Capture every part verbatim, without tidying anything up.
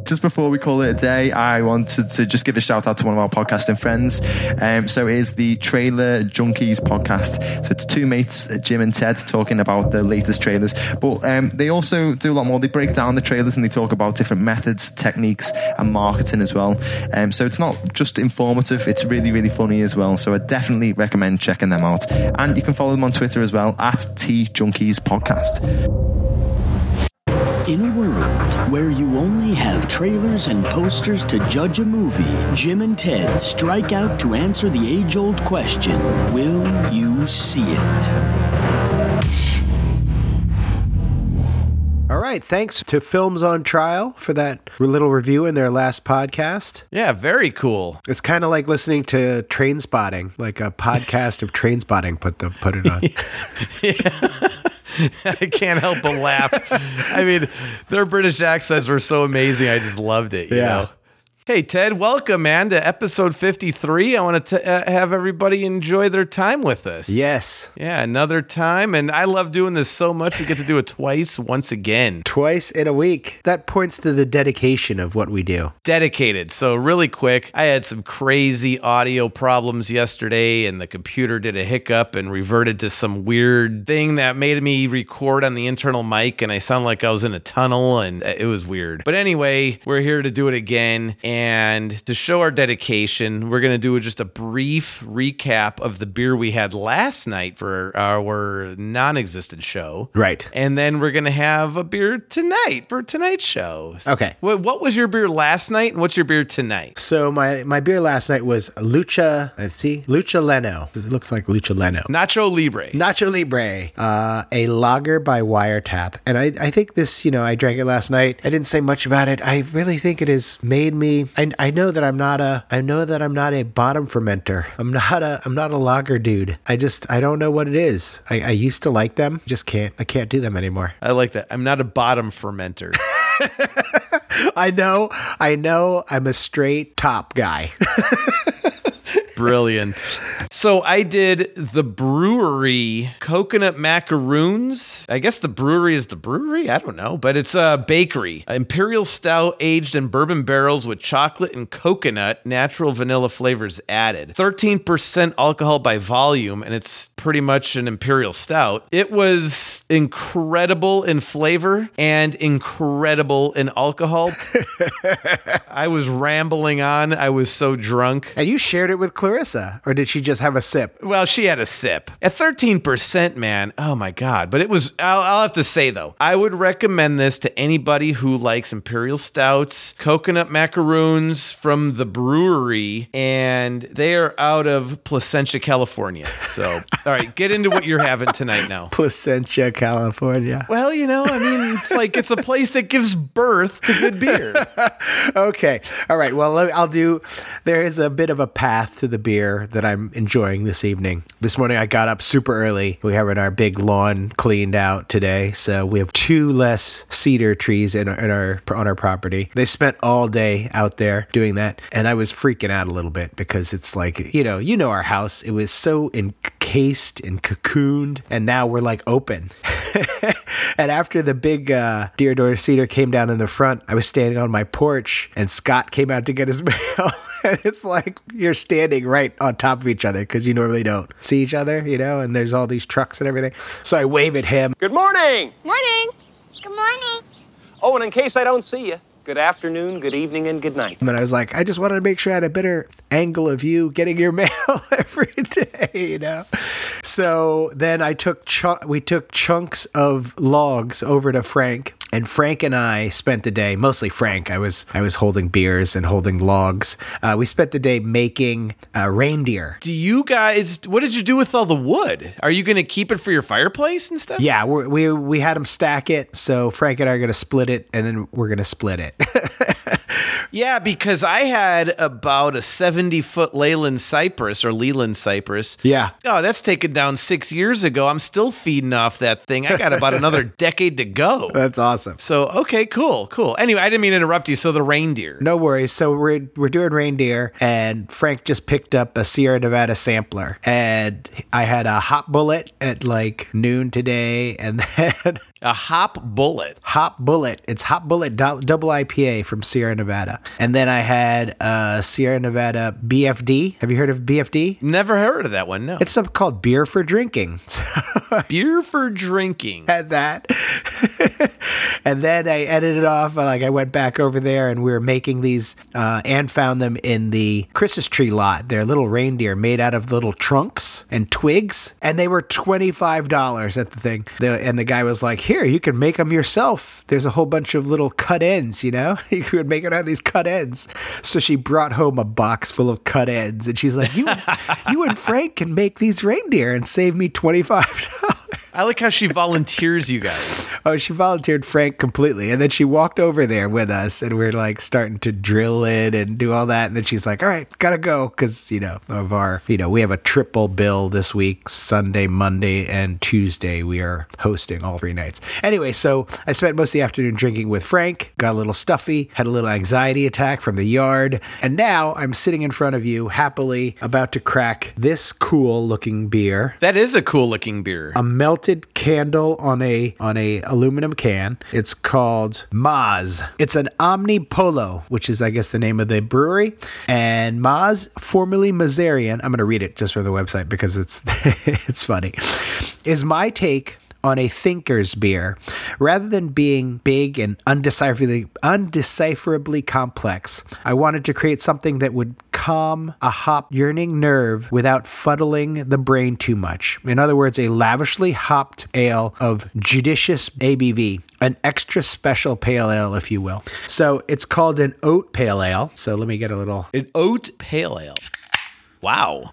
Just before we call it a day, I wanted to just give a shout out to one of our podcasting friends. Um, so it is the Trailer Junkies podcast. So it's two mates, Jim and Ted, talking about the latest trailers. But um, they also do a lot more. They break down the trailers and they talk about different methods, techniques, and marketing as well. Um, so it's not just informative, it's really, really funny as well. So I definitely recommend checking them out. And you can follow them on Twitter as well, at T Junkies Podcast. In a world where you only have trailers and posters to judge a movie, Jim and Ted strike out to answer the age-old question, will you see it? All right, thanks to Films on Trial for that little review in their last podcast. Yeah, very cool. It's kind of like listening to Train Spotting, like a podcast of Train Spotting put the put it on. Yeah. I can't help but laugh. I mean, their British accents were so amazing. I just loved it, you yeah. know? Hey, Ted, welcome, man, to episode fifty-three. I want to uh, have everybody enjoy their time with us. Yes. Yeah, another time. And I love doing this so much. We get to do it twice, once again. Twice in a week. That points to the dedication of what we do. Dedicated. So really quick, I had some crazy audio problems yesterday, and the computer did a hiccup and reverted to some weird thing that made me record on the internal mic, and I sound like I was in a tunnel, and it was weird. But anyway, we're here to do it again. And to show our dedication, we're going to do just a brief recap of the beer we had last night for our non-existent show. Right. And then we're going to have a beer tonight for tonight's show. Okay. What was your beer last night and what's your beer tonight? So my, my beer last night was Lucha, let's see, Lucha Leno. It looks like Lucha Leno. Nacho Libre. Nacho Libre, uh, a lager by Wiretap. And I, I think this, you know, I drank it last night. I didn't say much about it. I really think it has made me I, I know that I'm not a I know that I'm not a bottom fermenter. I'm not a I'm not a lager dude. I just I don't know what it is. I, I used to like them. Just can't I can't do them anymore. I like that. I'm not a bottom fermenter. I know I know I'm a straight top guy. Brilliant. So I did the brewery coconut macaroons. I guess the brewery is the brewery. I don't know, but it's a bakery. Imperial stout aged in bourbon barrels with chocolate and coconut, natural vanilla flavors added. thirteen percent alcohol by volume, and it's pretty much an imperial stout. It was incredible in flavor and incredible in alcohol. I was rambling on. I was so drunk. And you shared it with Clarissa, or did she just have a sip? Well, she had a sip. At thirteen percent, man, oh my God. But it was, I'll, I'll have to say though, I would recommend this to anybody who likes imperial stouts, coconut macaroons from the brewery, and they are out of Placentia, California. So, all right, get into what you're having tonight now. Placentia, California. Well, you know, I mean, it's like, it's a place that gives birth to good beer. Okay. All right. Well, I'll do, there is a bit of a path to the beer that I'm enjoying this evening. This morning I got up super early. We have our big lawn cleaned out today, so we have two less cedar trees in our, in our on our property. They spent all day out there doing that, and I was freaking out a little bit because it's like, you know, you know our house. It was so encased and cocooned, and now we're like open. And after the big uh, deer cedar came down in the front, I was standing on my porch, and Scott came out to get his mail. And it's like you're standing right on top of each other because you normally don't see each other, you know, and there's all these trucks and everything. So I wave at him. Good morning. Morning. Good morning. Oh, and in case I don't see you, good afternoon, good evening, and good night. And then I was like, I just wanted to make sure I had a better angle of you getting your mail every day, you know? So then I took, ch- we took chunks of logs over to Frank. And Frank and I spent the day, mostly Frank, I was I was holding beers and holding logs. Uh, we spent the day making uh, reindeer. Do you guys, what did you do with all the wood? Are you going to keep it for your fireplace and stuff? Yeah, we're, we we had them stack it. So Frank and I are going to split it, and then we're going to split it. Yeah, because I had about a seventy-foot Leyland cypress or Leland cypress. Yeah. Oh, that's taken down six years ago. I'm still feeding off that thing. I got about another decade to go. That's awesome. So, okay, cool, cool. Anyway, I didn't mean to interrupt you. So the reindeer. No worries. So we're we're doing reindeer, and Frank just picked up a Sierra Nevada sampler, and I had a hot bullet at like noon today, and then A Hop Bullet. Hop Bullet. It's Hop Bullet do- double I P A from Sierra Nevada. And then I had uh, Sierra Nevada B F D. Have you heard of B F D? Never heard of that one, no. It's something called beer for drinking. Beer for drinking. Had that. And then I edited off. Like I went back over there and we were making these uh, and found them in the Christmas tree lot. They're little reindeer made out of little trunks and twigs. And they were twenty-five dollars at the thing. The, and the guy was like, here, you can make them yourself. There's a whole bunch of little cut ends, you know? You could make it out of these cut ends. So she brought home a box full of cut ends. And she's like, you, you and Frank can make these reindeer and save me twenty-five dollars. I like how she volunteers you guys. Oh, she volunteered Frank completely. And then she walked over there with us and we're like starting to drill it and do all that. And then she's like, all right, gotta go. Cause you know, of our, you know, we have a triple bill this week, Sunday, Monday, and Tuesday. We are hosting all three nights. Anyway, so I spent most of the afternoon drinking with Frank, got a little stuffy, had a little anxiety attack from the yard. And now I'm sitting in front of you happily about to crack this cool looking beer. That is a cool looking beer. A melted candle on a on a aluminum can. It's called Maz. It's an Omni Polo, which is I guess the name of the brewery. And Maz, formerly Mazarian, I'm going to read it just from the website because it's it's funny, is my take on a thinker's beer. Rather than being big and undecipherably, undecipherably complex, I wanted to create something that would calm a hop yearning nerve without fuddling the brain too much. In other words, a lavishly hopped ale of judicious A B V. An extra special pale ale, if you will. So it's called an oat pale ale. So let me get a little... An oat pale ale. Wow.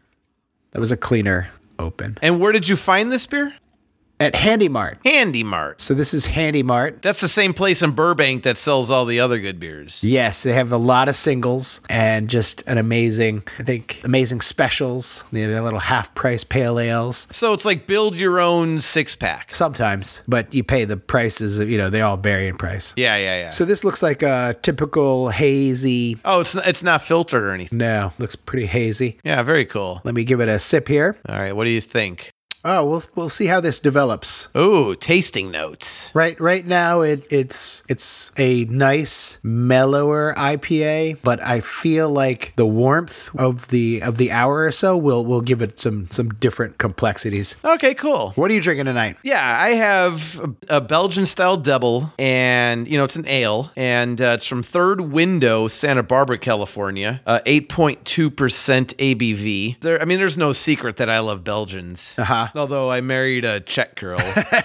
That was a cleaner open. And where did you find this beer? At Handy Mart. Handy Mart. So this is Handy Mart. That's the same place in Burbank that sells all the other good beers. Yes, they have a lot of singles and just an amazing, I think, amazing specials. You know, little half-price pale ales. So it's like build your own six-pack. Sometimes, but you pay the prices, of, you know, they all vary in price. Yeah, yeah, yeah. So this looks like a typical hazy... Oh, it's not, it's not filtered or anything. No, looks pretty hazy. Yeah, very cool. Let me give it a sip here. All right, what do you think? Oh, we'll we'll see how this develops. Ooh, tasting notes. Right, right now it it's it's a nice mellower I P A, but I feel like the warmth of the of the hour or so will will give it some some different complexities. Okay, cool. What are you drinking tonight? Yeah, I have a, a Belgian style double, and you know it's an ale, and uh, it's from Third Window, Santa Barbara, California. Uh, eight point two percent A B V. There, I mean, there's no secret that I love Belgians. Uh huh. Although I married a Czech girl.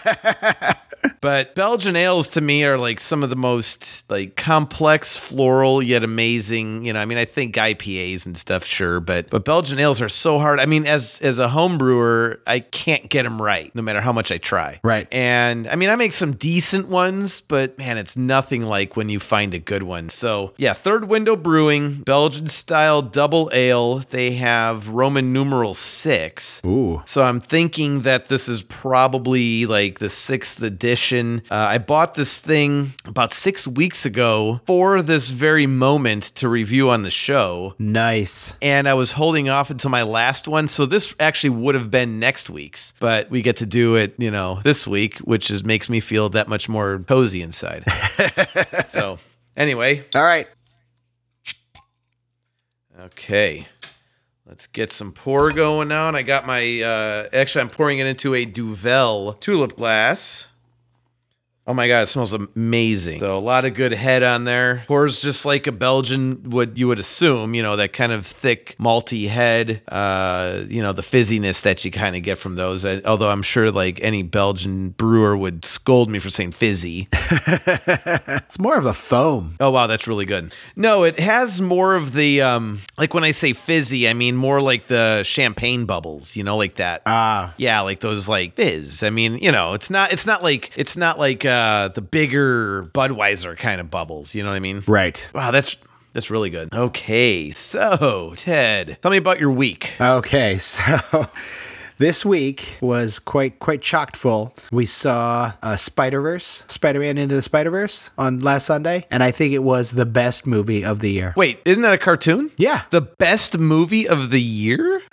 But Belgian ales to me are like some of the most like complex, floral, yet amazing. You know, I mean, I think I P As and stuff, sure, but but Belgian ales are so hard. I mean, as as a home brewer, I can't get them right, no matter how much I try. Right. And I mean, I make some decent ones, but man, it's nothing like when you find a good one. So yeah, Third Window Brewing, Belgian style double ale. They have Roman numeral six. Ooh. So I'm thinking that this is probably like the sixth edition. Uh, I bought this thing about six weeks ago for this very moment to review on the show. Nice. And I was holding off until my last one. So this actually would have been next week's, but we get to do it, you know, this week, which is makes me feel that much more cozy inside. So anyway. All right. Okay. Let's get some pour going on. I got my, uh, actually I'm pouring it into a Duvel tulip glass. Oh my God, it smells amazing. So a lot of good head on there. Pours just like a Belgian would, you would assume, you know, that kind of thick, malty head, uh, you know, the fizziness that you kind of get from those. I, although I'm sure like any Belgian brewer would scold me for saying fizzy. It's more of a foam. Oh, wow, that's really good. No, it has more of the, um, like when I say fizzy, I mean more like the champagne bubbles, you know, like that. Ah. Yeah, like those like fizz. I mean, you know, it's not, it's not like, it's not like, Uh, the bigger Budweiser kind of bubbles, you know what I mean? Right. Wow, that's that's really good. Okay, so Ted, tell me about your week. Okay, so this week was quite quite chocked full. We saw uh, Spider-Verse, Spider-Man Into the Spider-Verse on last Sunday, and I think it was the best movie of the year. Wait, isn't that a cartoon? Yeah. The best movie of the year?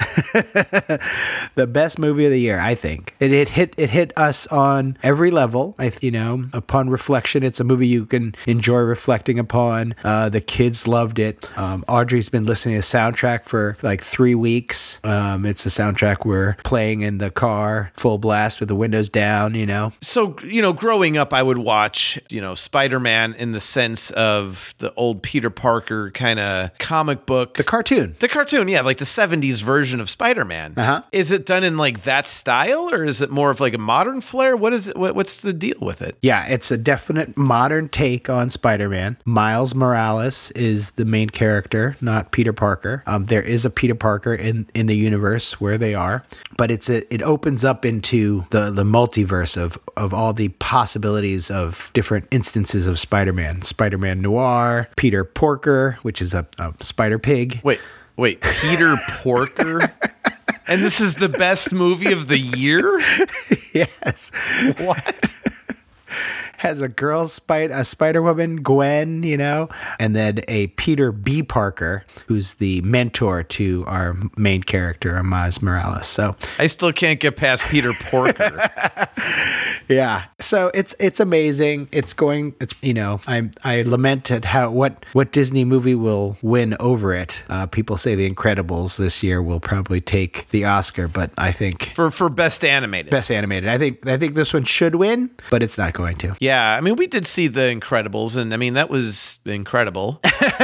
The best movie of the year, I think. It, it hit it hit us on every level. I you know, upon reflection, it's a movie you can enjoy reflecting upon. Uh, the kids loved it. Um, Audrey's been listening to the soundtrack for like three weeks. Um, it's a soundtrack we're playing in the car, full blast with the windows down, you know. So, you know, growing up, I would watch, you know, Spider-Man in the sense of the old Peter Parker kind of comic book. The cartoon. The cartoon, yeah, like the seventies version of Spider-Man. Uh-huh. Is it done in like that style, or is it more of like a modern flair? What is it? What, what's the deal with it? Yeah, it's a definite modern take on Spider-Man. Miles Morales is the main character, not Peter Parker. Um, there is a Peter Parker in, in the universe where they are, but it's a, it opens up into the, the multiverse of, of all the possibilities of different instances of Spider-Man. Spider-Man Noir, Peter Porker, which is a, a spider pig. Wait, wait, Peter Porker? And this is the best movie of the year? Yes. What? Has a girl spider, a Spider Woman, Gwen, you know, and then a Peter B. Parker, who's the mentor to our main character, Miles Morales. So I still can't get past Peter Porker. yeah, so it's it's amazing. It's going. It's you know, I I lament at how what what Disney movie will win over it. Uh, people say The Incredibles this year will probably take the Oscar, but I think for for best animated. Best animated. I think I think this one should win, but it's not going to. Yeah, I mean, we did see The Incredibles, and I mean, that was incredible.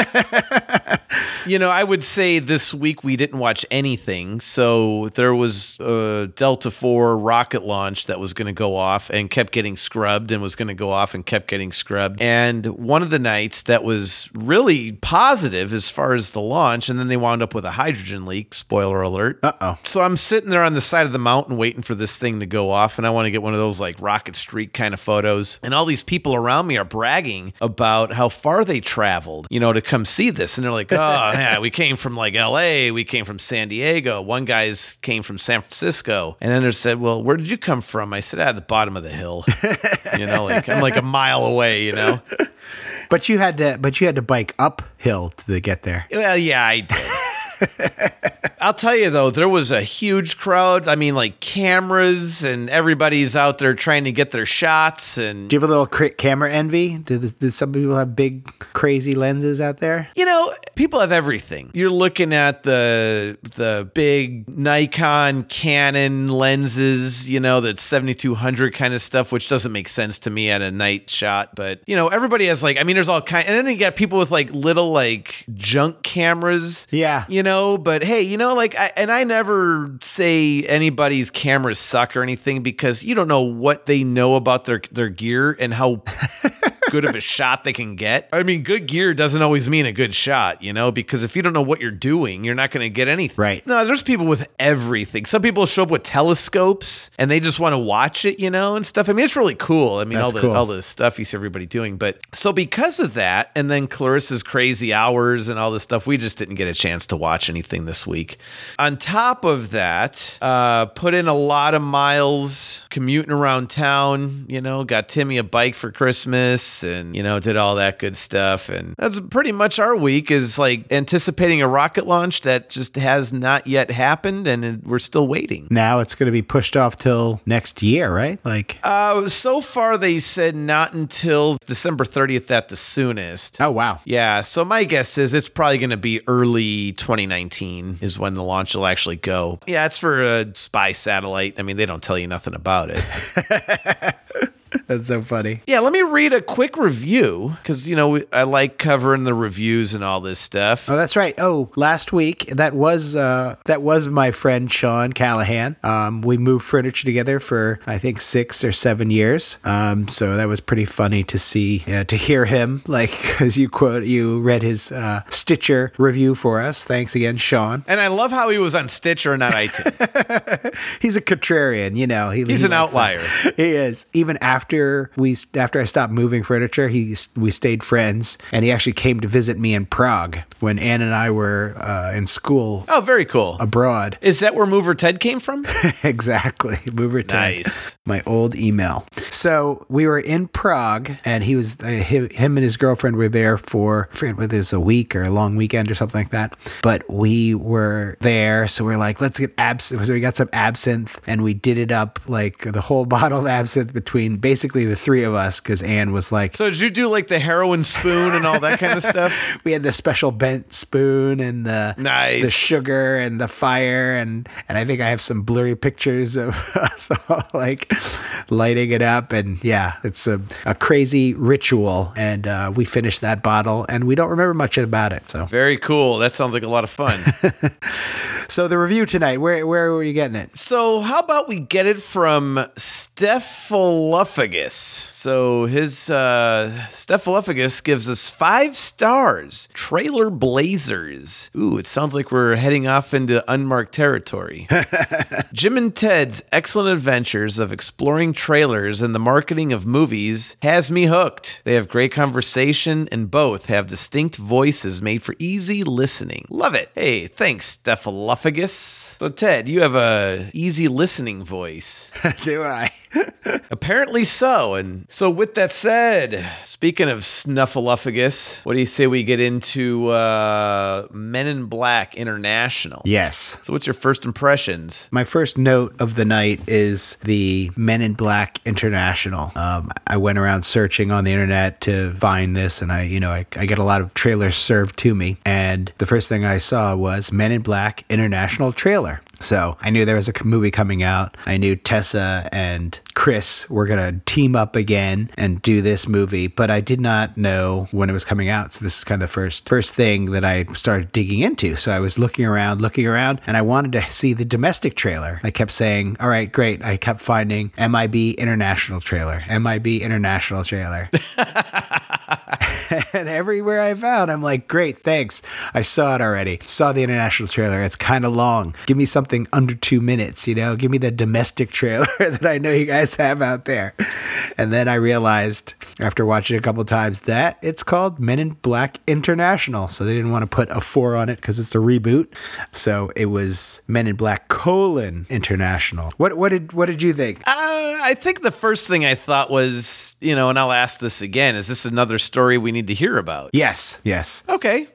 You know, I would say this week we didn't watch anything. So there was a Delta four rocket launch that was going to go off and kept getting scrubbed and was going to go off and kept getting scrubbed. And one of the nights that was really positive as far as the launch, and then they wound up with a hydrogen leak, spoiler alert. Uh-oh. So I'm sitting there on the side of the mountain waiting for this thing to go off, and I want to get one of those like rocket streak kind of photos. And all these people around me are bragging about how far they traveled, you know, to come see this. And they're like, oh, yeah, we came from like L A, we came from San Diego. One guy's came from San Francisco. And then they said, well, where did you come from? I said, at the bottom of the hill. You know, like I'm like a mile away, you know. But you had to but you had to bike uphill to get there. Well, yeah, I did. I'll tell you though, there was a huge crowd. I mean, like cameras, and everybody's out there trying to get their shots. And do you have a little cr- camera envy? Did, did some people have big, crazy lenses out there? You know, people have everything. You're looking at the the big Nikon, Canon lenses, you know, that seventy-two hundred kind of stuff, which doesn't make sense to me at a night shot. But you know, everybody has like, I mean, there's all kind, and then you got people with like little like junk cameras. Yeah, you know. But hey, you know, like, I, and I never say anybody's cameras suck or anything, because you don't know what they know about their their gear and how good of a shot they can get. I mean, good gear doesn't always mean a good shot, you know, because if you don't know what you're doing, you're not going to get anything. Right. No, there's people with everything. Some people show up with telescopes and they just want to watch it, you know, and stuff. I mean, it's really cool. I mean, That's all the cool. all the stuff you see everybody doing. But so because of that, and then Clarissa's crazy hours and all this stuff, we just didn't get a chance to watch anything this week. On top of that, uh, put in a lot of miles commuting around town, you know, got Timmy a bike for Christmas, and, you know, did all that good stuff. And that's pretty much our week, is like anticipating a rocket launch that just has not yet happened, and we're still waiting. Now it's going to be pushed off till next year, right? Like, uh, so far they said not until December thirtieth at the soonest. Oh, wow. Yeah. So my guess is it's probably going to be early twenty nineteen is when the launch will actually go. Yeah, it's for a spy satellite. I mean, they don't tell you nothing about it. That's so funny. Yeah, let me read a quick review, because, you know, I like covering the reviews and all this stuff. Oh, that's right. Oh, last week, that was uh, that was my friend Sean Callahan. Um, we moved furniture together for, I think, six or seven years. Um, so that was pretty funny to see, uh, to hear him, like, as you quote, you read his uh, Stitcher review for us. Thanks again, Sean. And I love how he was on Stitcher and not iTunes. He's a contrarian, you know. He, He's he an outlier. That. He is. Even after after we after I stopped moving furniture, he we stayed friends, and he actually came to visit me in Prague when Ann and I were uh, in school. Oh, very cool. Abroad. Is that where Mover Ted came from? Exactly. Mover Ted. Nice. My old email. So we were in Prague, and he was uh, him, him and his girlfriend were there for I forget whether it was a week or a long weekend or something like that. But we were there, so we're like, let's get absinthe. So we got some absinthe, and we did it up like the whole bottle of absinthe between basically the three of us, because Anne was like, So did you do like the heroin spoon and all that kind of stuff? we had the special bent spoon and the Nice. the sugar and the fire, and and I think I have some blurry pictures of us all like lighting it up, and yeah, it's a, a crazy ritual, and uh, we finished that bottle, and we don't remember much about it. So Very cool. That sounds like a lot of fun. so the review tonight, where where were you getting it? So how about we get it from Stephalophagus? So his uh, Stephalophagus gives us five stars. Trailer Blazers. Ooh, it sounds like we're heading off into unmarked territory. Jim and Ted's excellent adventures of exploring trailers and the marketing of movies has me hooked. They have great conversation and both have distinct voices made for easy listening. Love it. Hey, thanks, Stephalophagus. So Ted, you have a easy listening voice. Do I? Apparently so. And so with that said, speaking of Snuffleupagus, what do you say we get into uh, Men in Black International? Yes. So what's your first impressions? My first note of the night is the Men in Black International. Um, I went around searching on the internet to find this, and I, you know, I, I get a lot of trailers served to me. And the first thing I saw was Men in Black International trailer. So I knew there was a movie coming out. I knew Tessa and Chris were going to team up again and do this movie, but I did not know when it was coming out. So this is kind of the first first thing that I started digging into. So I was looking around, looking around, and I wanted to see the domestic trailer. I kept saying, all right, great. I kept finding M I B International trailer, M I B International trailer. And everywhere I found, I'm like, great, thanks. I saw it already. Saw the international trailer. It's kind of long. Give me something under two minutes, you know? Give me the domestic trailer that I know you guys have out there. And then I realized, after watching it a couple of times, that it's called Men in Black International. So they didn't want to put a four on it because it's a reboot. So it was Men in Black colon International. What what did what did you think? Uh, I think the first thing I thought was, you know, and I'll ask this again, is this another story we need to hear about? Yes, yes. Okay.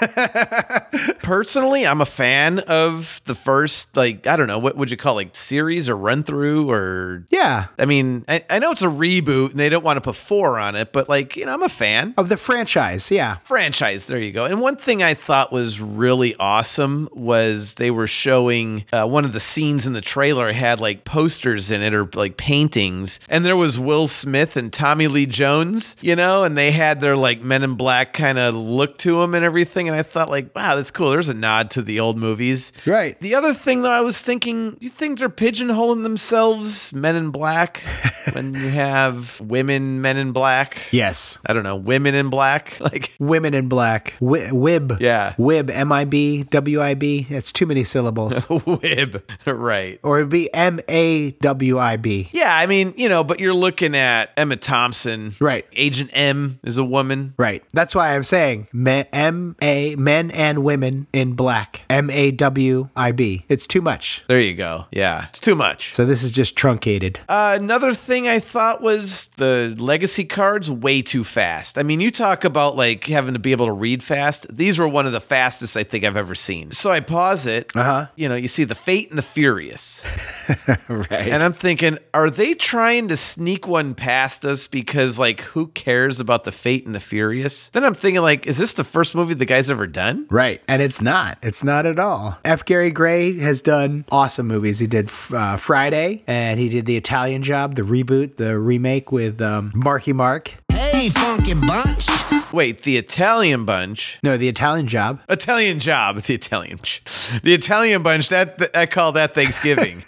Personally, I'm a fan of the first, like, I don't know, what would you call it, like series or run through or... Yeah. I mean, I, I know it's a reboot and they don't want to put four on it, but like, you know, I'm a fan. Of the franchise, yeah. Franchise, there you go. And one thing I thought was really awesome was they were showing uh, one of the scenes in the trailer had like posters in it or like paintings, and there was Will Smith and Tommy Lee Jones, you know, and they had their like Men in Black kind of look to them and everything, and I thought like, wow, that's cool. There's a nod to the old movies. Right. The other thing though, I was thinking, you think they're pigeonholing themselves, Men in Black, when you have women Men in Black? Yes. I don't know, women in black, like Women in Black. Wi- Wib. Yeah. Wib. M I B. W I B. It's too many syllables. Wib, right? Or it'd be M A W I B. Yeah, I mean, you know, but you're looking at Emma Thompson, Right. Agent M is a woman. Right. That's why I'm saying me- M A men and women in black. M A W I B. It's too much. There you go. Yeah, it's too much. So this is just truncated. Uh, another thing I thought was the legacy cards way too fast. I mean, you talk about like having to be able to read fast. These were one of the fastest I think I've ever seen. So I pause it. Uh-huh. You know, you see the Fate and the Furious. Right. And I'm thinking, are they trying to sneak one past us because, like, who cares about the Fate and the Furious? Then I'm thinking, like, is this the first movie the guy's ever done? Right. And it's not. It's not at all. F. Gary Gray has done awesome movies. He did uh, Friday, and he did The Italian Job, the reboot, the remake with um, Marky Mark. Hey, funky bunch. Wait, the Italian Bunch? No, The Italian Job. Italian Job, the Italian, the Italian Bunch. That I call that Thanksgiving.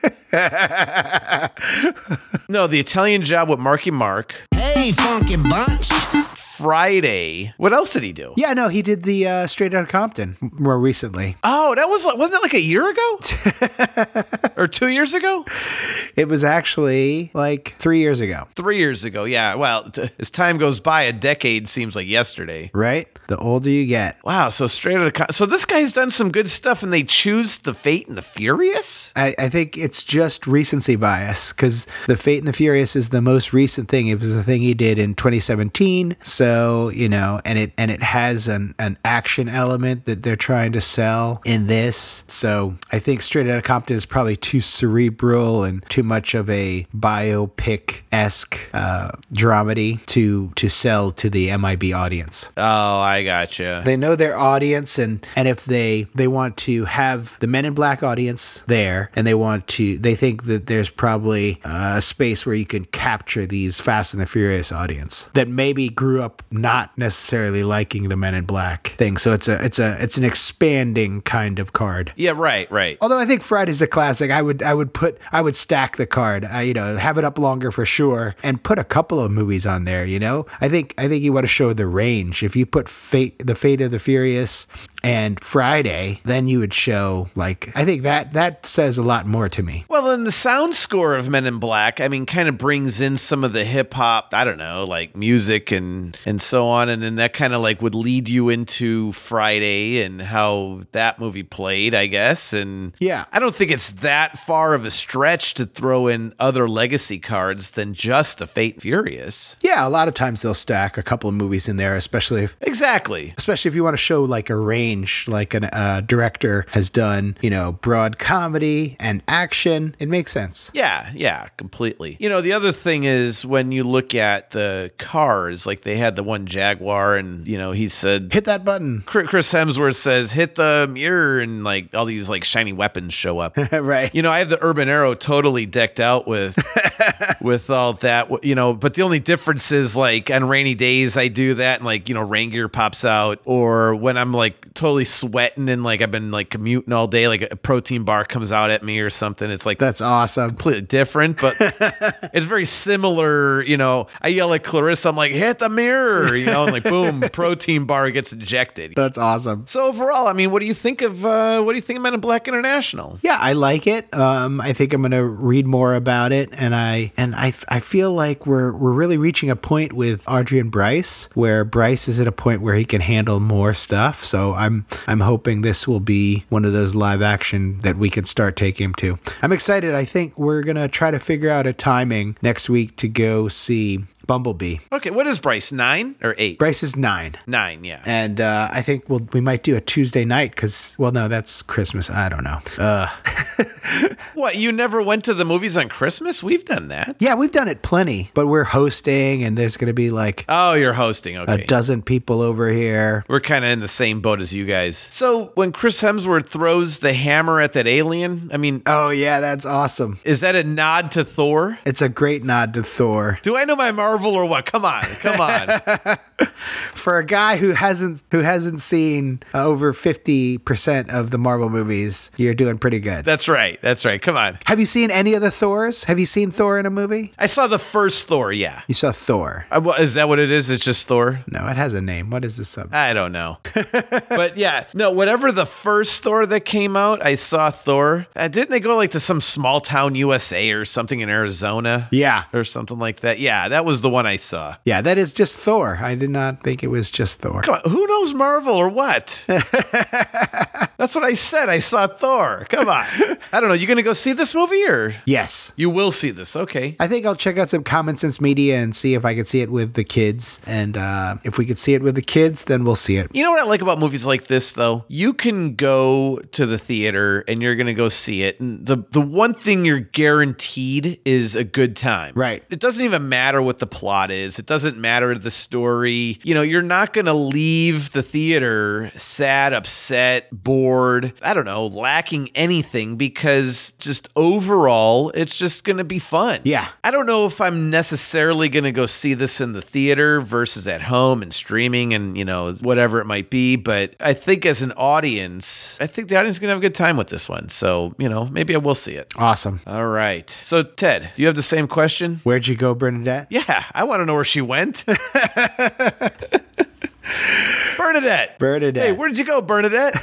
No, the Italian Job with Marky Mark. Hey, funky bunch. Friday. What else did he do? Yeah, no, he did the uh, Straight Outta Compton more recently. Oh, that was wasn't that like a year ago? Or two years ago? It was actually like three years ago. Three years ago, yeah. Well, t- as time goes by, a decade seems like yesterday. Right? The older you get. Wow, so Straight Outta Compton. So this guy's done some good stuff, and they choose The Fate and the Furious? I, I think it's just recency bias because The Fate and the Furious is the most recent thing. It was the thing he did in twenty seventeen. So, you know, and it and it has an, an action element that they're trying to sell in this. So I think Straight Outta Compton is probably too cerebral and too much of a biopic-esque uh, dramedy to to sell to the M I B audience. Oh, I gotcha. They know their audience, and and if they they want to have the Men in Black audience there, and they want to, they think that there's probably uh, a space where you can capture these Fast and the Furious audience that maybe grew up not necessarily liking the Men in Black thing. So it's a it's a it's an expanding kind of card. Yeah, right, right. Although I think Friday's a classic, I would I would put I would stack the card. I, you know, have it up longer for sure, and put a couple of movies on there. You know, I think I think you want to show the range. If you put Fate, the Fate of the Furious, and Friday, then you would show like I think that that says a lot more to me. Well, then the sound score of Men in Black, I mean, kind of brings in some of the hip hop, I don't know, like music and and so on, and then that kind of like would lead you into Friday and how that movie played, I guess. And yeah, I don't think it's that far of a stretch to throw in other legacy cards than just the Fate and Furious. Yeah, a lot of times they'll stack a couple of movies in there, especially if, exactly, especially if you want to show like a range, like a uh, director has done, you know, broad comedy and action. It makes sense. Yeah, yeah, completely. You know, the other thing is when you look at the cars, like they had the one Jaguar, and you know, he said, hit that button. Chris Hemsworth says, hit the mirror, and like all these like shiny weapons show up. Right. You know, I have the Urban Arrow totally decked out with with all that, you know, but the only difference is like on rainy days I do that, and like, you know, rain gear pops out, or when I'm like totally sweating and like I've been like commuting all day, like a protein bar comes out at me or something. It's like, that's awesome. Completely different, but it's very similar. You know, I yell at Clarissa, I'm like, hit the mirror, you know, and like boom, protein bar gets ejected. That's awesome. So overall, I mean, what do you think of uh, what do you think of Men in Black International? Yeah, I like it. Um, I think I'm going to read more about it, and I and I I feel like we're we're really reaching a point with Audrey and Bryce where Bryce is at a point where he can handle more stuff. So I'm I'm hoping this will be one of those live action that we can start taking him to. I'm excited. I think we're going to try to figure out a timing next week to go see Bumblebee. Okay, what is Bryce? Nine or eight? Bryce is nine. Nine, yeah. And uh, I think we'll, we might do a Tuesday night because, well, no, that's Christmas. I don't know. Uh. What, you never went to the movies on Christmas? We've done that. Yeah, we've done it plenty, but we're hosting, and there's going to be like oh, you're hosting. Okay, a dozen people over here. We're kind of in the same boat as you guys. So when Chris Hemsworth throws the hammer at that alien, I mean, oh yeah, that's awesome. Is that a nod to Thor? It's a great nod to Thor. Do I know my Marvel or what? Come on, come on. For a guy who hasn't who hasn't seen uh, over fifty percent of the Marvel movies, you're doing pretty good. That's right. That's right. Come on. Have you seen any of the Thors? Have you seen Thor in a movie? I saw the first Thor, yeah. You saw Thor. Uh, well, is that what it is? It's just Thor? No, it has a name. What is the sub? I don't know. But yeah, no, whatever the first Thor that came out, I saw Thor. Uh, didn't they go like to some small town U S A or something in Arizona? Yeah. Or something like that. Yeah, that was the one I saw. Yeah, that is just Thor. I did not think it was just Thor. Come on, who knows Marvel or what? That's what I said. I saw Thor. Come on. I don't know. You going to go see this movie or? Yes. You will see this. Okay. I think I'll check out some Common Sense Media and see if I can see it with the kids. And uh, if we can see it with the kids, then we'll see it. You know what I like about movies like this, though? You can go to the theater and you're going to go see it. And the, the one thing you're guaranteed is a good time. Right. It doesn't even matter what the plot is. It doesn't matter the story. You know, you're not going to leave the theater sad, upset, bored, I don't know, lacking anything because just overall, it's just going to be fun. Yeah. I don't know if I'm necessarily going to go see this in the theater versus at home and streaming and, you know, whatever it might be. But I think as an audience, I think the audience is going to have a good time with this one. So, you know, maybe I will see it. Awesome. All right. So, Ted, do you have the same question? Where'd you go, Bernadette? Yeah, I want to know where she went. Bernadette. Hey, where did you go, Bernadette?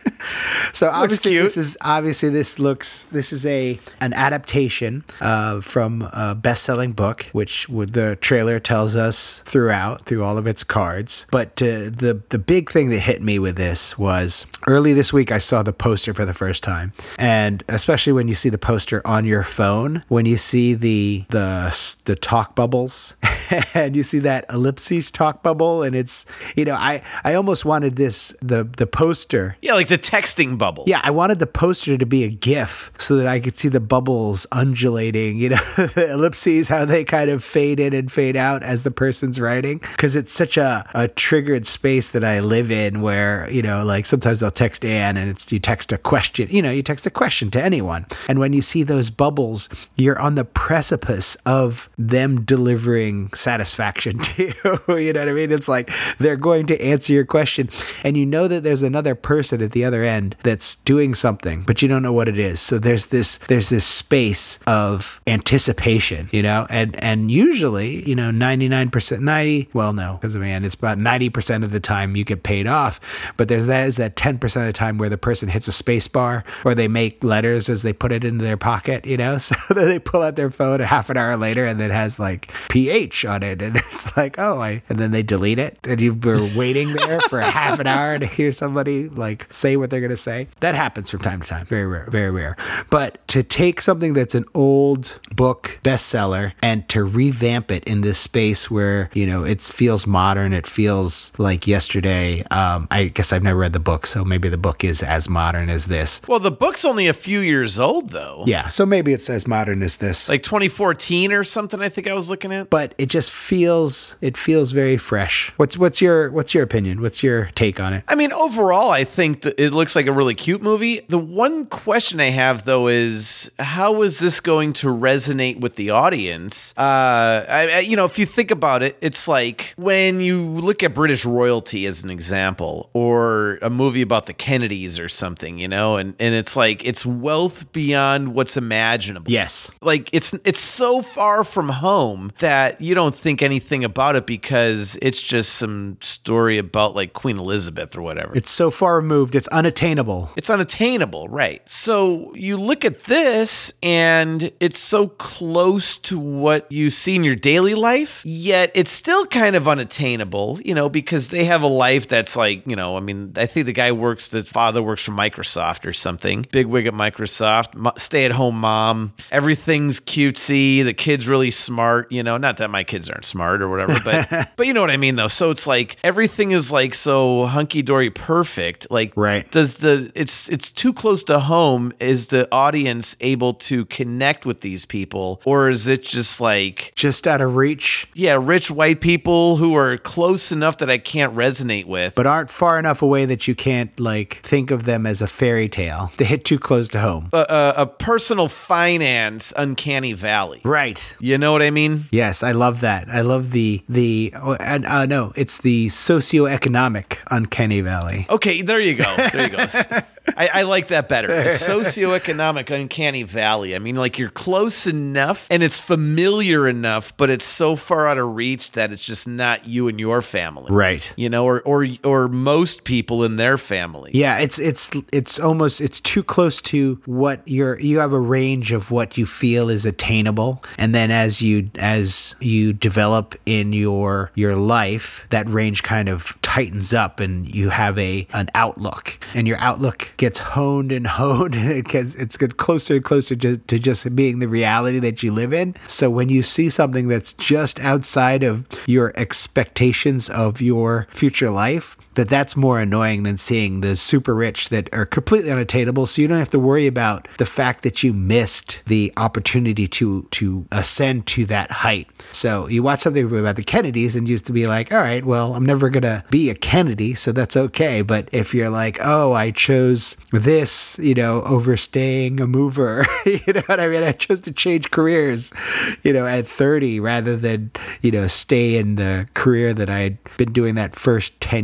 So obviously cute. this is obviously this looks this is a an adaptation uh, from a best-selling book, which would, the trailer tells us throughout through all of its cards. But uh, the the big thing that hit me with this was early this week I saw the poster for the first time, and especially when you see the poster on your phone, when you see the the the talk bubbles. And you see that ellipses talk bubble, and it's, you know, I, I almost wanted this, the, the poster. Yeah, like the texting bubble. Yeah, I wanted the poster to be a GIF so that I could see the bubbles undulating, you know, the ellipses, how they kind of fade in and fade out as the person's writing. Because it's such a, a triggered space that I live in where, you know, like sometimes I'll text Ann and it's, you text a question, you know, you text a question to anyone. And when you see those bubbles, you're on the precipice of them delivering satisfaction to you. You know what I mean? It's like they're going to answer your question, and you know that there's another person at the other end that's doing something, but you don't know what it is. So there's this there's this space of anticipation, you know, and and usually, you know, ninety-nine percent, ninety, well, no, because man, it's about ninety percent of the time you get paid off, but there's that is that ten percent of the time where the person hits a space bar or they make letters as they put it into their pocket, you know, so then they pull out their phone a half an hour later and it has like P H on it, and it's like, oh, I, and then they delete it, and you were waiting there for half an hour to hear somebody like say what they're gonna say. That happens from time to time, very rare, very rare. But to take something that's an old book bestseller and to revamp it in this space where, you know, it feels modern, it feels like yesterday. Um, I guess I've never read the book, so maybe the book is as modern as this. Well, the book's only a few years old, though. Yeah, so maybe it's as modern as this, like twenty fourteen or something. I think I was looking at. But it just feels it feels very fresh. What's what's your what's your opinion? What's your take on it? I mean, overall, I think that it looks like a really cute movie. The one question I have, though, is how is this going to resonate with the audience? Uh, I, I, you know, if you think about it, it's like when you look at British royalty as an example, or a movie about the Kennedys or something, you know, and, and it's like it's wealth beyond what's imaginable. Yes. Like it's it's so far from home that you don't think anything about it because it's just some story about like Queen Elizabeth or whatever. It's so far removed, it's unattainable. It's unattainable, right? So you look at this and it's so close to what you see in your daily life, yet it's still kind of unattainable, you know, because they have a life that's like, you know, I mean, I think the guy works, the father works for Microsoft or something, big wig at Microsoft, stay-at-home mom, everything's cutesy, the kid's really smart, you know, not that my kids aren't smart or whatever, but but you know what I mean though. So it's like everything is like so hunky-dory perfect. Like, right. Does the it's it's too close to home? Is the audience able to connect with these people, or is it just like just out of reach? Yeah, rich white people who are close enough that I can't resonate with, but aren't far enough away that you can't like think of them as a fairy tale. They hit too close to home. A, a, a personal finance uncanny valley, right? You know what I mean? Yes, I love that. I love the the oh, and uh, no, it's the socioeconomic uncanny valley. Okay, there you go. There you go. I, I like that better. A socioeconomic uncanny valley. I mean, like you're close enough and it's familiar enough, but it's so far out of reach that it's just not you and your family, right? You know, or or or most people in their family. Yeah, it's it's it's almost it's too close to what you're. You have a range of what you feel is attainable, and then as you as you develop in your your life, that range kind of tightens up, and you have a an outlook, and your outlook gets honed and honed, and it gets it's get closer and closer to, to just being the reality that you live in. So when you see something that's just outside of your expectations of your future life, that that's more annoying than seeing the super rich that are completely unattainable. So you don't have to worry about the fact that you missed the opportunity to to ascend to that height. So you watch something about the Kennedys and you used to be like, all right, well, I'm never going to be a Kennedy, so that's okay. But if you're like, oh, I chose this, you know, over staying a mover, you know what I mean? I chose to change careers, you know, at thirty rather than, you know, stay in the career that I had been doing that first ten years out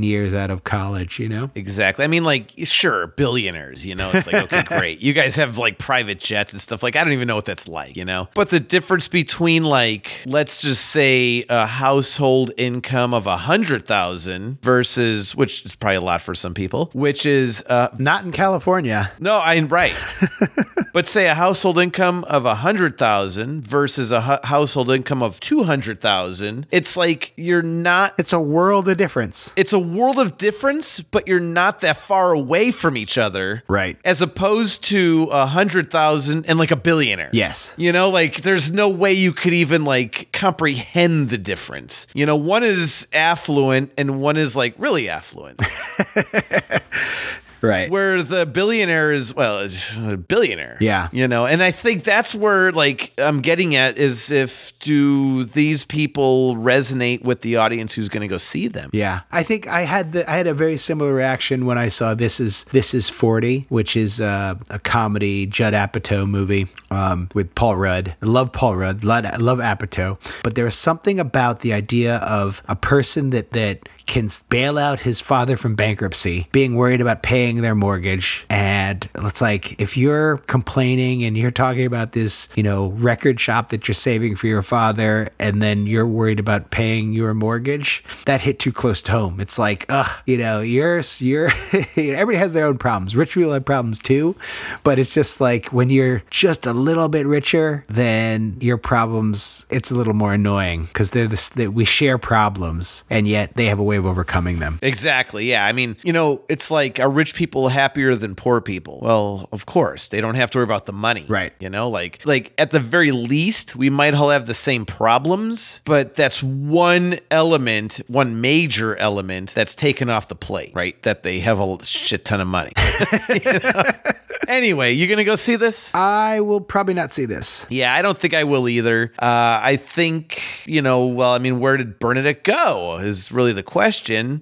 out of college, you know? Exactly. I mean, like, sure, billionaires, you know, it's like, okay, great. You guys have like private jets and stuff. Like, I don't even know what that's like, you know? But the difference between like, let's just say a household income of a hundred thousand versus, which is probably a lot for some people, which is, uh, Not in California. no, I right. But say a household income of a hundred thousand versus a hu- household income of two hundred thousand. It's like, you're not, It's a world of difference. it's a world of difference, but you're not that far away from each other. Right. As opposed to a hundred thousand and like a billionaire. Yes. You know, like there's no way you could even like comprehend the difference. You know, one is affluent and one is like really affluent. Right. Where the billionaire is, well, is a billionaire. Yeah. You know, and I think that's where, like, I'm getting at is if do these people resonate with the audience who's going to go see them? Yeah, I think I had the I had a very similar reaction when I saw This Is This Is forty, which is uh, a comedy Judd Apatow movie um, with Paul Rudd. I love Paul Rudd, love, love Apatow, but there was something about the idea of a person that that can bail out his father from bankruptcy, being worried about paying their mortgage. And it's like, if you're complaining and you're talking about this, you know, record shop that you're saving for your father, and then you're worried about paying your mortgage, that hit too close to home. It's like, ugh, you know, you're, you're, everybody has their own problems. Rich people have problems too, but it's just like when you're just a little bit richer, then your problems, it's a little more annoying because they're this, that we share problems and yet they have a way of overcoming them. Exactly. Yeah. I mean, you know, it's like, are rich people happier than poor people? Well, of course, they don't have to worry about the money. Right. You know, like, like at the very least, we might all have the same problems, but that's one element, one major element that's taken off the plate, right? That they have a shit ton of money. You know? Anyway, you going to go see this? I will probably not see this. Yeah, I don't think I will either. Uh, I think, you know, well, I mean, where did Bernadette go is really the question.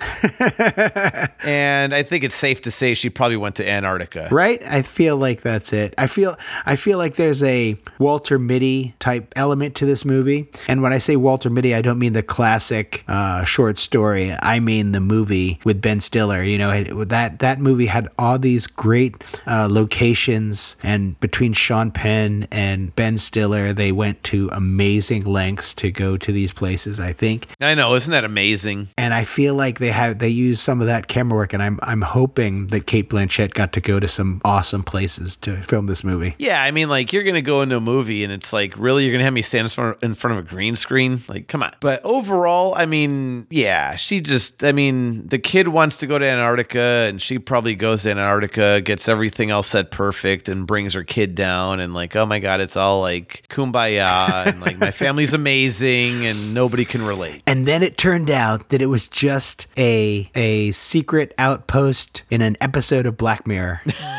And I think it's safe to say she probably went to Antarctica. Right? I feel like that's it. I feel I feel like there's a Walter Mitty type element to this movie. And when I say Walter Mitty, I don't mean the classic uh, short story. I mean the movie with Ben Stiller. You know, it, that that movie had all these great uh, locations, and between Sean Penn and Ben Stiller, they went to amazing lengths to go to these places, I think. I know, isn't that amazing? And I feel like they have they used some of that camera work, and I'm I'm hoping that Cate Blanchett got to go to some awesome places to film this movie. Yeah, I mean, like, you're going to go into a movie and it's like, really, you're going to have me stand in front, in front of a green screen? Like, come on. But overall, I mean, yeah, she just, I mean, the kid wants to go to Antarctica and she probably goes to Antarctica, gets everything else set perfect and brings her kid down and like, oh my God, it's all like kumbaya and like my family's amazing and nobody can relate. And then it turned out that it was just a a secret outpost in an episode of Black Mirror.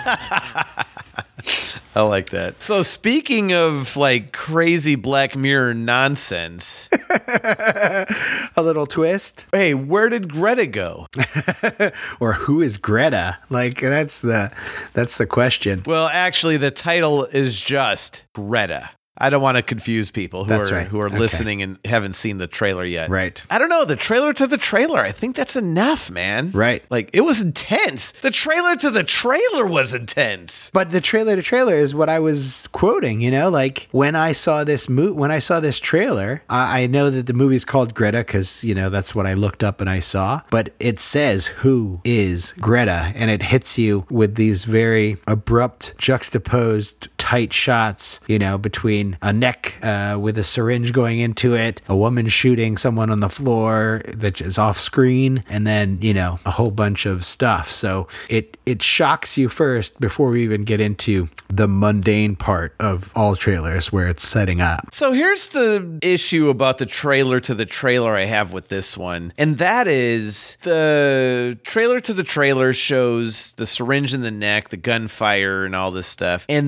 I like that. So speaking of like crazy Black Mirror nonsense, A little twist. hey, where did Greta go? Or who is Greta? Like that's the that's the question. Well, actually, the title is just Greta. I don't want to confuse people who That's are right. who are Okay. listening and haven't seen the trailer yet. Right. I don't know. The trailer to the trailer. I think that's enough, man. Right. Like it was intense. The trailer to the trailer was intense. But the trailer to trailer is what I was quoting, you know, like when I saw this mo- when I saw this trailer, I, I know that the movie's called Greta because, you know, that's what I looked up and I saw, but it says who is Greta, and it hits you with these very abrupt, juxtaposed, tight shots, you know, between a neck uh, with a syringe going into it, a woman shooting someone on the floor that is off screen, and then, you know, a whole bunch of stuff. So it it shocks you first before we even get into the mundane part of all trailers where it's setting up. So here's the issue about the trailer to the trailer I have with this one. And that is the trailer to the trailer shows the syringe in the neck, the gunfire and all this stuff. And then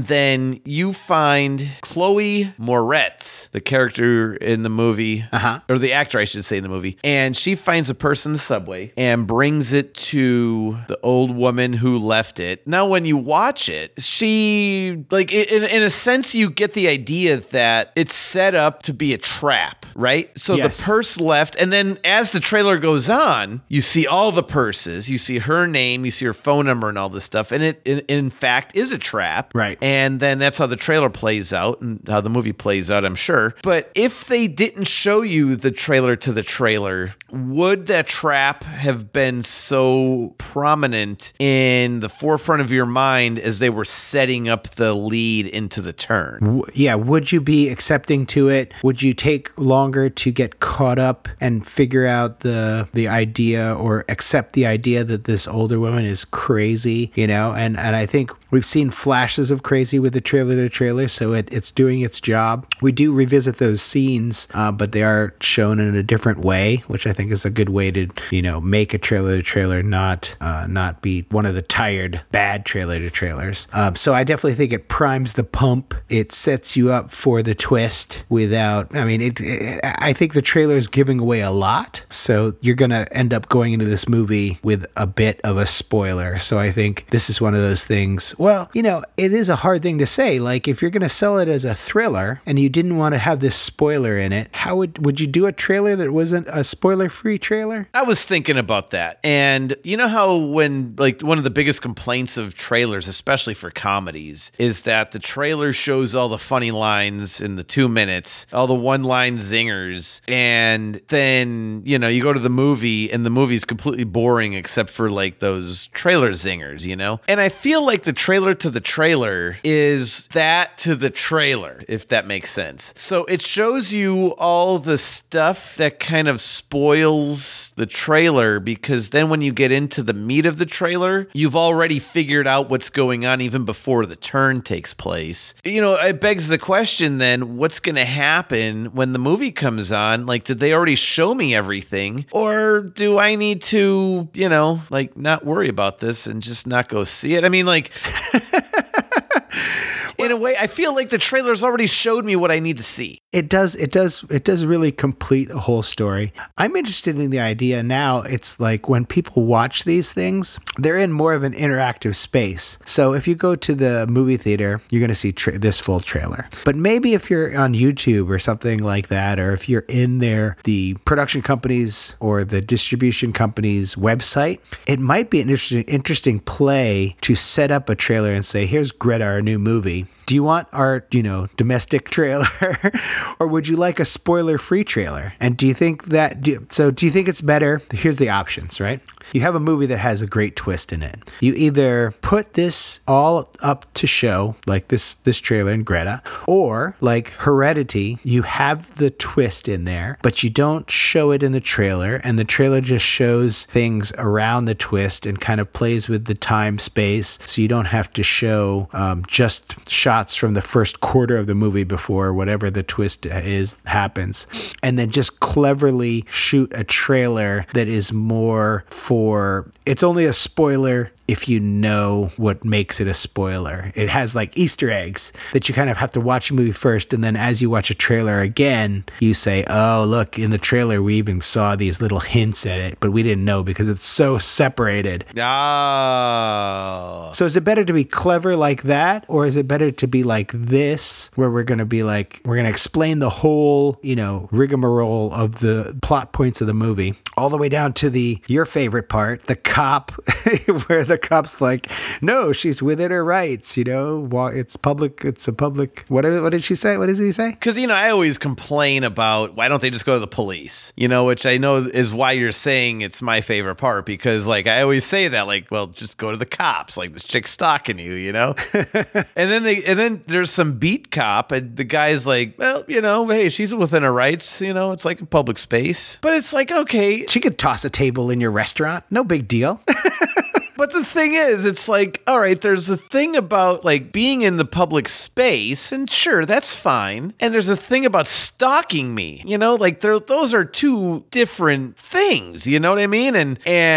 then you find Chloe Moretz, the character in the movie, Uh-huh. or the actor, I should say, in the movie, and she finds a purse in the subway and brings it to the old woman who left it. Now, when you watch it, she, like, in, in a sense, you get the idea that it's set up to be a trap, right? So Yes. the purse left, and then as the trailer goes on, you see all the purses, you see her name, you see her phone number and all this stuff, and it, in, in fact, is a trap. Right. And then that's how the trailer plays out and how the movie plays out, I'm sure. But if they didn't show you the trailer to the trailer, would that trap have been so prominent in the forefront of your mind as they were setting up the lead into the turn? W- Yeah, would you be accepting to it? Would you take longer to get caught up and figure out the the idea or accept the idea that this older woman is crazy, you know? And and I think we've seen flashes of crazy with the trailer to trailer, so it, it's doing its job. We do revisit those scenes, uh, but they are shown in a different way, which I think is a good way to, you know, make a trailer to trailer not uh, not be one of the tired bad trailer to trailers. Um, so I definitely think it primes the pump. It sets you up for the twist without, I mean, it, it, I think the trailer is giving away a lot. So you're going to end up going into this movie with a bit of a spoiler. So I think this is one of those things. Well, you know, it is a hard thing to say. Like, if you're going to sell it as a thriller and you didn't want to have this spoiler in it, how would, would you do a trailer that wasn't a spoiler free trailer? I was thinking about that. And you know how when, like, one of the biggest complaints of trailers, especially for comedies, is that the trailer shows all the funny lines in the two minutes, all the one-line zingers, and then, you know, you go to the movie and the movie's completely boring except for, like, those trailer zingers, you know? And I feel like the trailer to the trailer is that to the trailer, if that makes sense. So it shows you all the stuff that kind of spoils the trailer, because then when you get into the meat of the trailer, you've already figured out what's going on even before the turn takes place. You know, it begs the question then, what's going to happen when the movie comes on? Like, did they already show me everything? Or do I need to, you know, like, not worry about this and just not go see it? I mean, like... In a way, I feel like the trailer's already showed me what I need to see. It does, it does, it does really complete a whole story. I'm interested in the idea now. It's like when people watch these things, they're in more of an interactive space. So if you go to the movie theater, you're going to see tra- this full trailer. But maybe if you're on YouTube or something like that, or if you're in there, the production companies or the distribution company's website, it might be an interesting, interesting play to set up a trailer and say, here's Greta, our new movie. Do you want our, you know, domestic trailer or would you like a spoiler-free trailer? And do you think that, do, so do you think it's better? Here's the options, right? You have a movie that has a great twist in it. You either put this all up to show, like this this trailer in Greta, or like Heredity, you have the twist in there, but you don't show it in the trailer, and the trailer just shows things around the twist and kind of plays with the time space, so you don't have to show um, just shots from the first quarter of the movie before whatever the twist is happens, and then just cleverly shoot a trailer that is more for, it's only a spoiler if you know what makes it a spoiler. It has like Easter eggs that you kind of have to watch a movie first, and then as you watch a trailer again, you say, oh, look, in the trailer we even saw these little hints at it, but we didn't know because it's so separated. Oh. So is it better to be clever like that, or is it better to be like this, where we're going to be like, we're going to explain the whole, you know, rigmarole of the plot points of the movie, all the way down to the, your favorite part, the cop, where the cop's like, no, she's within her rights, you know, it's public, it's a public, what, what did she say? What does he say? Because, you know, I always complain about, why don't they just go to the police? You know, which I know is why you're saying it's my favorite part, because, like, I always say that, like, well, just go to the cops, like, this chick's stalking you, you know? and then they, and then there's some beat cop, and the guy's like, well, you know, hey, she's within her rights, you know, it's like a public space. But it's like, okay. She could toss a table in your restaurant, no big deal. But the thing is, it's like, all right, there's a thing about like being in the public space, and sure, that's fine. And there's a thing about stalking me, you know, like those are two different things, you know what I mean? And, and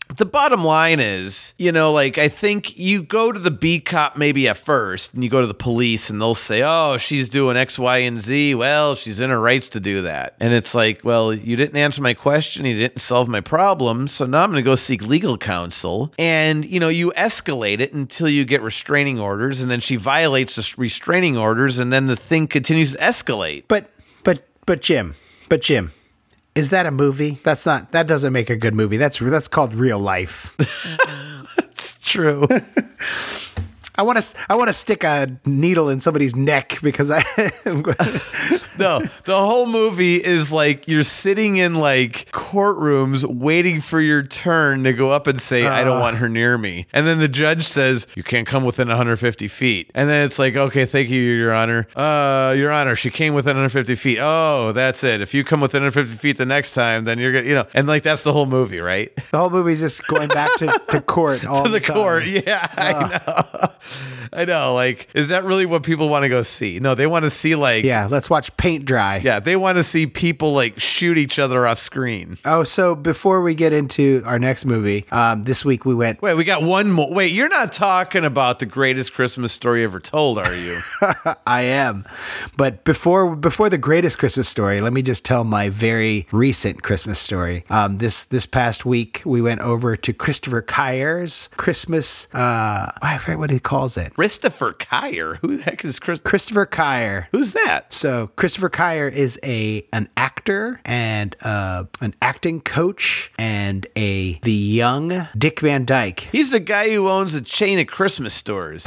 the bottom line is, you know, like, I think you go to the beat cop maybe at first, and you go to the police, and they'll say, oh, she's doing X, Y, and Z. Well, she's in her rights to do that. And it's like, well, you didn't answer my question. You didn't solve my problem. So now I'm going to go seek legal counsel. And, you know, you escalate it until you get restraining orders, and then she violates the restraining orders, and then the thing continues to escalate. But, but, but Jim, but Jim, is that a movie? That's not, that doesn't make a good movie. That's, that's called real life. That's true. I want to, I want to stick a needle in somebody's neck because I, No, the whole movie is like you're sitting in like courtrooms waiting for your turn to go up and say, uh, I don't want her near me. And then the judge says, you can't come within one hundred fifty feet. And then it's like, okay, thank you, Your Honor. Uh, Your Honor, she came within one hundred fifty feet. Oh, that's it. If you come within one hundred fifty feet the next time, then you're going to, you know, and like that's the whole movie, right? The whole movie's just going back to, to court all to the, the time. court. Yeah, uh. I know. I know. Like, is that really what people want to go see? No, they want to see like, yeah, let's watch paint dry. Yeah, they want to see people like shoot each other off screen. Oh, so before we get into our next movie, um, this week we went. Wait, we got one more. Wait, you're not talking about the greatest Christmas story ever told, are you? I am. But before before the greatest Christmas story, let me just tell my very recent Christmas story. Um, this this past week, we went over to Christopher Kyer's Christmas. Uh, I forget what he calls it. Christopher Kyer? Who the heck is Chris? Christopher Kyer. Who's that? So Christopher Kyer is a an actor and uh, an acting coach and a the young Dick Van Dyke. He's the guy who owns a chain of Christmas stores.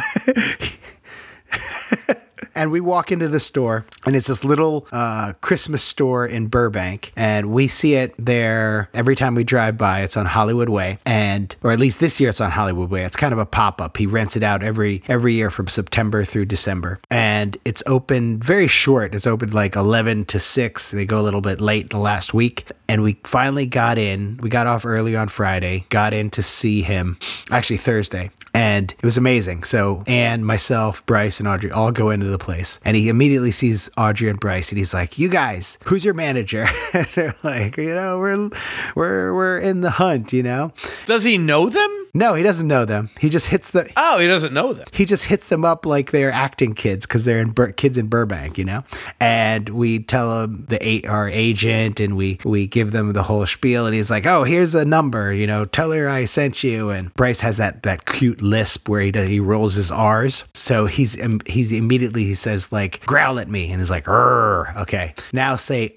And we walk into the store, and it's this little uh, Christmas store in Burbank, and we see it there every time we drive by. It's on Hollywood Way, and or at least this year it's on Hollywood Way. It's kind of a pop-up. He rents it out every every year from September through December, and it's open very short. It's open like eleven to six. They go a little bit late the last week, and we finally got in. We got off early on Friday, got in to see him, actually Thursday, and it was amazing. So Anne, myself, Bryce, and Audrey all go into the place, and he immediately sees Audrey and Bryce, and he's like, you guys, who's your manager? And they're like, you know, we're we're we're in the hunt, you know. Does he know them? No, he doesn't know them. He just hits the oh he doesn't know them he just hits them up like they're acting kids because they're in Bur- kids in Burbank, you know. And we tell him the eight our agent, and we we give them the whole spiel, and he's like, oh, here's a number, you know, tell her I sent you. And Bryce has that that cute lisp where he does, he rolls his R's, so he's um, he's immediately he says like, growl at me, and he's like, Rrr. Okay, now say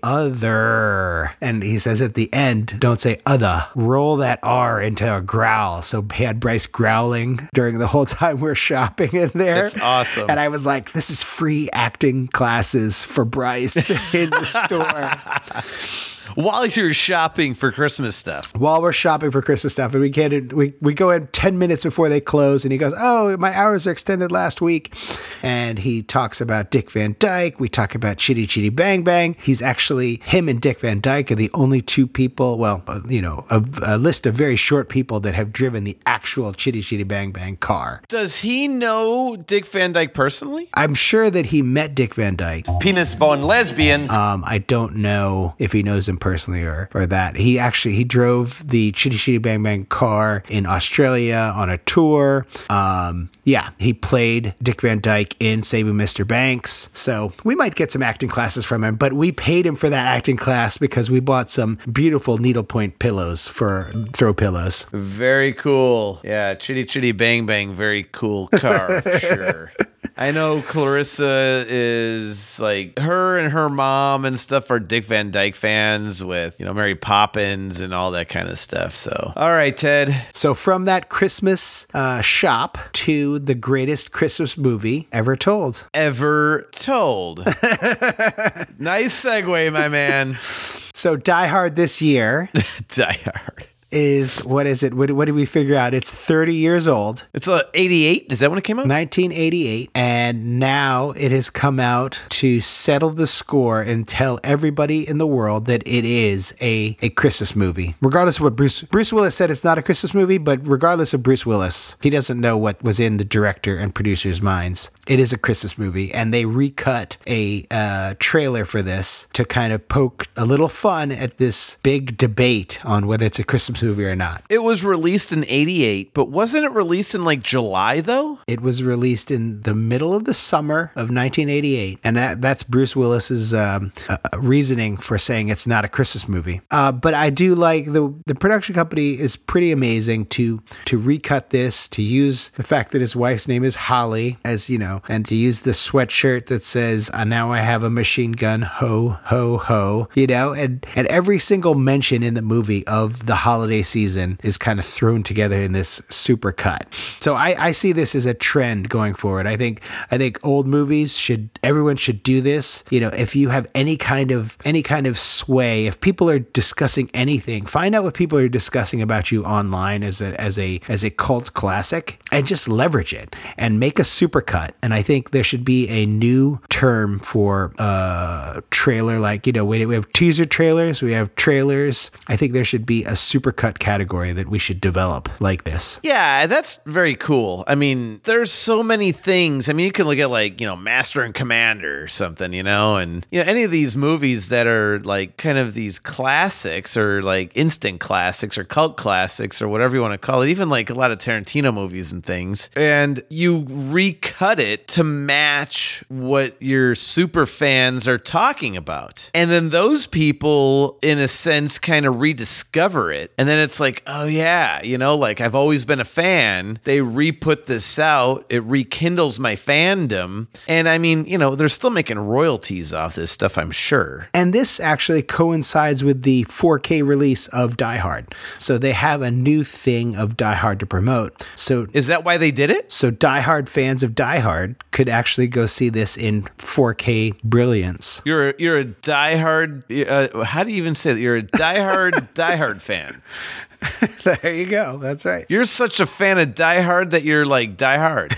other, and he says at the end, don't say other, roll that R into a growl. So he had Bryce growling during the whole time we're shopping in there. That's awesome. And I was like, this is free acting classes for Bryce in the store. While you're shopping for Christmas stuff. While we're shopping for Christmas stuff, and we get we we go in ten minutes before they close, and he goes, "Oh, my hours are extended last week," and he talks about Dick Van Dyke. We talk about Chitty Chitty Bang Bang. He's actually him and Dick Van Dyke are the only two people. Well, uh, you know, a, a list of very short people that have driven the actual Chitty Chitty Bang Bang car. Does he know Dick Van Dyke personally? I'm sure that he met Dick Van Dyke. Penis von lesbian. Um, I don't know if he knows him personally or, or that. He actually, he drove the Chitty Chitty Bang Bang car in Australia on a tour. Um, yeah, he played Dick Van Dyke in Saving Mister Banks. So we might get some acting classes from him, but we paid him for that acting class because we bought some beautiful needlepoint pillows for throw pillows. Very cool. Yeah, Chitty Chitty Bang Bang, very cool car, for sure. I know Clarissa is like, her and her mom and stuff are Dick Van Dyke fans with, you know, Mary Poppins and all that kind of stuff. So, all right, Ted. So from that Christmas uh, shop to the greatest Christmas movie ever told. Ever told. Nice segue, my man. So Die Hard this year. Die Hard. Is, what is it? What, what did we figure out? It's thirty years old. It's uh, eighty-eight. Is that when it came out? nineteen eighty-eight. And now it has come out to settle the score and tell everybody in the world that it is a, a Christmas movie. Regardless of what Bruce, Bruce Willis said, it's not a Christmas movie, but regardless of Bruce Willis, he doesn't know what was in the director and producer's minds. It is a Christmas movie. And they recut a uh, trailer for this to kind of poke a little fun at this big debate on whether it's a Christmas Christmas movie or not. It was released in eighty-eight, but wasn't it released in like July though? It was released in the middle of the summer of nineteen eighty-eight, and that that's Bruce Willis's um, uh, reasoning for saying it's not a Christmas movie. Uh, but I do like the the production company is pretty amazing to to recut this, to use the fact that his wife's name is Holly, as you know, and to use the sweatshirt that says uh, "Now I have a machine gun, ho ho ho," you know, and and every single mention in the movie of the holiday season is kind of thrown together in this super cut. So I, I see this as a trend going forward. I think I think old movies should everyone should do this. You know, if you have any kind of any kind of sway, if people are discussing anything, find out what people are discussing about you online as a as a as a cult classic and just leverage it and make a supercut. And I think there should be a new term for uh trailer, like, you know, we, we have teaser trailers, we have trailers. I think there should be a supercut category that we should develop like this. Yeah, that's very cool. I mean, there's so many things. I mean, you can look at like, you know, Master and Commander or something, you know, and you know, any of these movies that are like kind of these classics or like instant classics or cult classics or whatever you want to call it, even like a lot of Tarantino movies and things. And you recut it to match what your super fans are talking about. And then those people, in a sense, kind of rediscover it. And then it's like, oh yeah, you know, like I've always been a fan. They re-put this out. It rekindles my fandom. And I mean, you know, they're still making royalties off this stuff, I'm sure. And this actually coincides with the four K release of Die Hard. So they have a new thing of Die Hard to promote. So is that why they did it? So Die Hard fans of Die Hard could actually go see this in four K brilliance. You're a, you're a diehard. Uh, how do you even say that? You're a diehard diehard fan. There you go. That's right. You're such a fan of Die Hard that you're like Die Hard.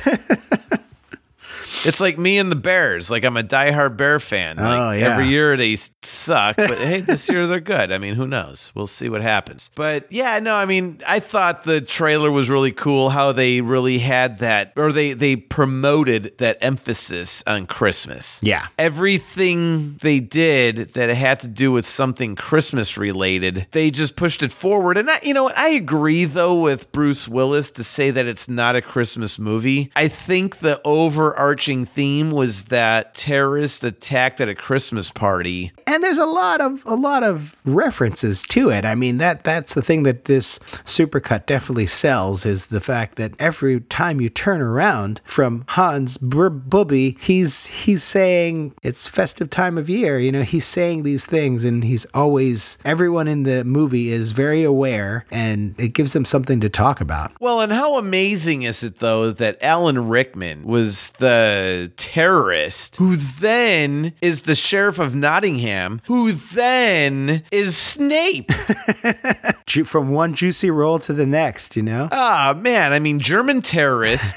It's like me and the Bears. Like I'm a diehard Bear fan. Like oh, yeah. Every year they suck, but hey, this year they're good. I mean, who knows? We'll see what happens. But yeah, no, I mean, I thought the trailer was really cool. How they really had that, or they they promoted that emphasis on Christmas. Yeah, everything they did that had to do with something Christmas related, they just pushed it forward. And I, you know, I agree though with Bruce Willis to say that it's not a Christmas movie. I think the overarching theme was that terrorists attacked at a Christmas party. And there's a lot of a lot of references to it. I mean, that that's the thing that this supercut definitely sells, is the fact that every time you turn around from Hans Bur- Bubby, he's he's saying it's festive time of year. You know, he's saying these things, and he's always, everyone in the movie is very aware, and it gives them something to talk about. Well, and how amazing is it though that Alan Rickman was the terrorist who then is the sheriff of Nottingham, who then is Snape. From one juicy roll to the next, you know? Ah, oh, man. I mean, German terrorist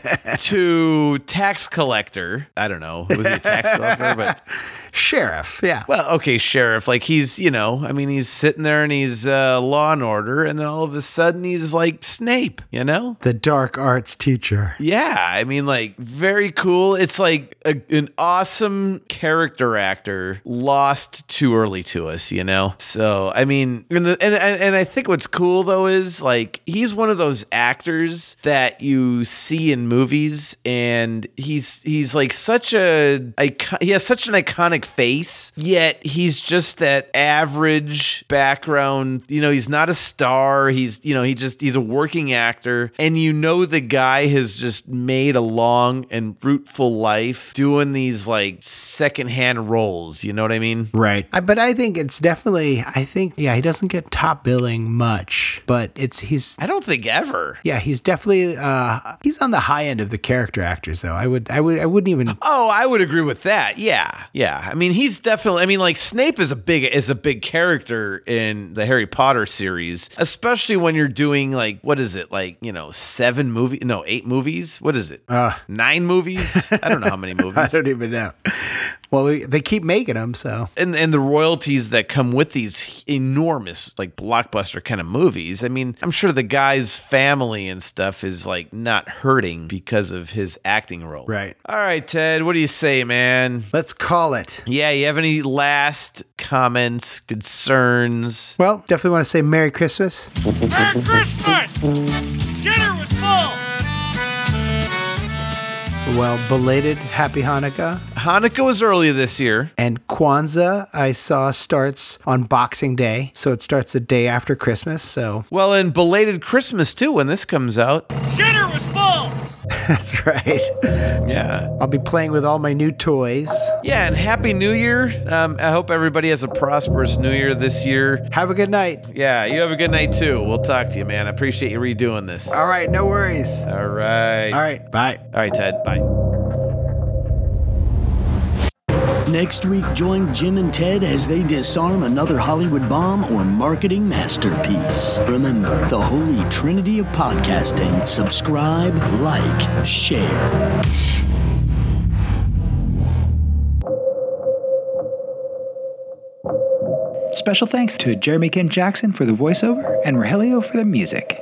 to tax collector. I don't know. Was he a tax collector? But sheriff, yeah. Well, okay, sheriff. Like he's, you know, I mean, he's sitting there and he's uh, Law and Order, and then all of a sudden he's like Snape, you know? The dark arts teacher. Yeah, I mean, like, very cool. It's like a, an awesome character actor lost too early to us, you know? So, I mean, and, the, and, and I think what's cool, though, is, like, he's one of those actors that you see in movies, and he's, he's like, such a, he has such an iconic face, yet he's just that average background. You know, he's not a star. He's, you know, he just, he's a working actor, and you know the guy has just made a long and fruitful life doing these like secondhand roles. You know what I mean? Right. I, but I think it's definitely, I think, yeah, he doesn't get top billing much, but it's, he's, I don't think ever. Yeah, he's definitely, uh, he's on the high end of the character actors though. I would, I would, I wouldn't even. Oh, I would agree with that. Yeah. Yeah. I mean, he's definitely, I mean, like Snape is a big, is a big character in the Harry Potter series, especially when you're doing like, what is it? Like, you know, seven movies, no, eight movies. What is it? Uh, Nine movies? I don't know how many movies. I don't even know. Well, we, they keep making them, so. And and the royalties that come with these enormous, like, blockbuster kind of movies. I mean, I'm sure the guy's family and stuff is, like, not hurting because of his acting role. Right. All right, Ted, what do you say, man? Let's call it. Yeah, you have any last comments, concerns? Well, definitely want to say Merry Christmas. Merry Christmas! Dinner was full! Well, belated Happy Hanukkah. Hanukkah was earlier this year. And Kwanzaa, I saw, starts on Boxing Day. So it starts the day after Christmas. So Well, and belated Christmas, too, when this comes out. Dinner was full! that's right. Yeah. I'll be playing with all my new toys. Yeah, and Happy New Year. Um, I hope everybody has a prosperous New Year this year. Have a good night. Yeah, you have a good night, too. We'll talk to you, man. I appreciate you redoing this. All right, no worries. All right. All right, bye. All right, Ted. Bye. Next week, join Jim and Ted as they disarm another Hollywood bomb or marketing masterpiece. Remember, the holy trinity of podcasting. Subscribe, like, share. Special thanks to Jeremy Kent Jackson for the voiceover and Rogelio for the music.